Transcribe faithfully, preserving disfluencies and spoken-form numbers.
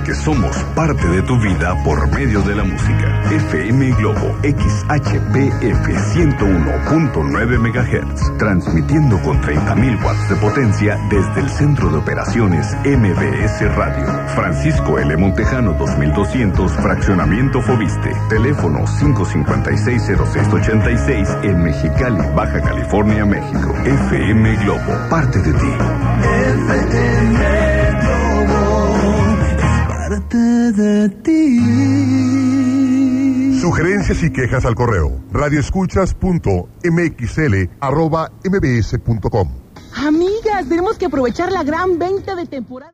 porque somos parte de tu vida por medio de la música. F M Globo X H P F ciento uno punto nueve megahertz, transmitiendo con treinta mil watts de potencia desde el Centro de Operaciones M B S Radio. Francisco L. Montejano dos mil doscientos, Fraccionamiento Fobiste. Teléfono cinco cinco seis cero seis ocho seis en Mexicali, Baja California, México. F M Globo, parte de ti. F M Globo es parte de ti. Sugerencias y quejas al correo radioescuchas.mxl arroba mbs punto com. Amigas, tenemos que aprovechar la gran venta de temporada.